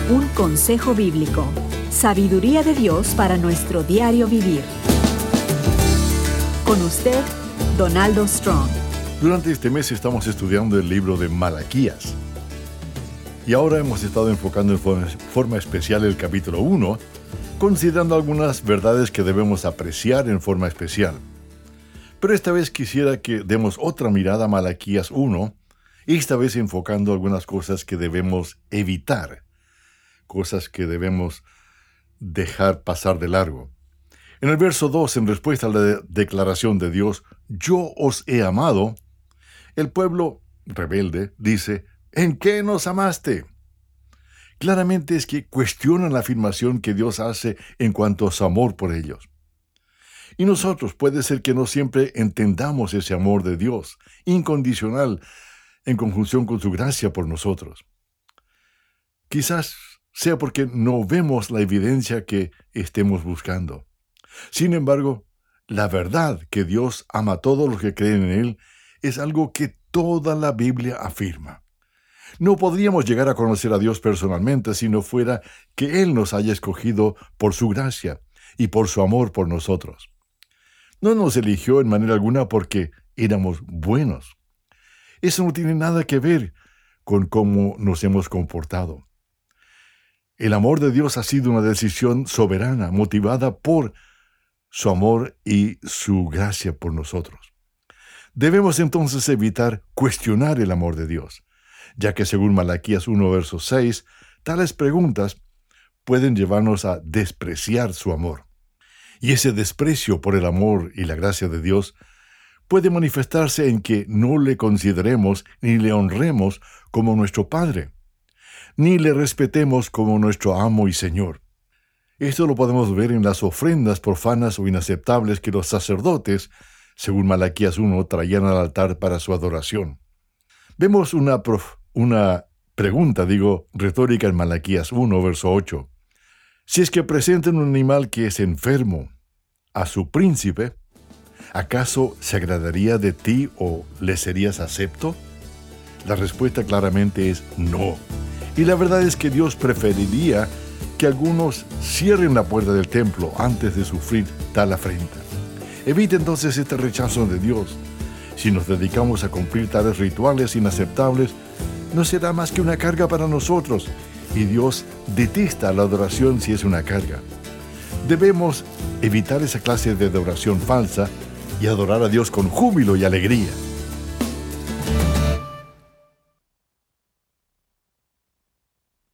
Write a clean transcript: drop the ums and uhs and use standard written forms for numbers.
Un consejo bíblico. Sabiduría de Dios para nuestro diario vivir. Con usted, Donaldo Strong. Durante este mes estamos estudiando el libro de Malaquías. Y ahora hemos estado enfocando en forma especial el capítulo 1, considerando algunas verdades que debemos apreciar en forma especial. Pero esta vez quisiera que demos otra mirada a Malaquías 1, y esta vez enfocando algunas cosas que debemos evitar, cosas que debemos dejar pasar de largo. En el verso 2, en respuesta a la declaración de Dios, yo os he amado, el pueblo rebelde dice, ¿en qué nos amaste? Claramente es que cuestionan la afirmación que Dios hace en cuanto a su amor por ellos. Y nosotros puede ser que no siempre entendamos ese amor de Dios, incondicional, en conjunción con su gracia por nosotros. Quizás sea porque no vemos la evidencia que estemos buscando. Sin embargo, la verdad que Dios ama a todos los que creen en Él es algo que toda la Biblia afirma. No podríamos llegar a conocer a Dios personalmente si no fuera que Él nos haya escogido por su gracia y por su amor por nosotros. No nos eligió en manera alguna porque éramos buenos. Eso no tiene nada que ver con cómo nos hemos comportado. El amor de Dios ha sido una decisión soberana, motivada por su amor y su gracia por nosotros. Debemos entonces evitar cuestionar el amor de Dios, ya que según Malaquías 1, verso 6, tales preguntas pueden llevarnos a despreciar su amor. Y ese desprecio por el amor y la gracia de Dios puede manifestarse en que no le consideremos ni le honremos como nuestro Padre, ni le respetemos como nuestro amo y Señor. Esto lo podemos ver en las ofrendas profanas o inaceptables que los sacerdotes, según Malaquías 1, traían al altar para su adoración. Vemos una pregunta, retórica en Malaquías 1, verso 8. Si es que presentan un animal que es enfermo a su príncipe, ¿acaso se agradaría de ti o le serías acepto? La respuesta claramente es no. Y la verdad es que Dios preferiría que algunos cierren la puerta del templo antes de sufrir tal afrenta. Evite entonces este rechazo de Dios. Si nos dedicamos a cumplir tales rituales inaceptables, no será más que una carga para nosotros, y Dios detesta la adoración si es una carga. Debemos evitar esa clase de adoración falsa y adorar a Dios con júbilo y alegría.